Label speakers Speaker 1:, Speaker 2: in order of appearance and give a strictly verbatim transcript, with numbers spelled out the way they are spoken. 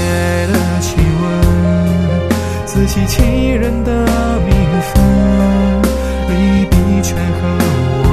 Speaker 1: 的气温，自欺欺人的名分，利弊权衡。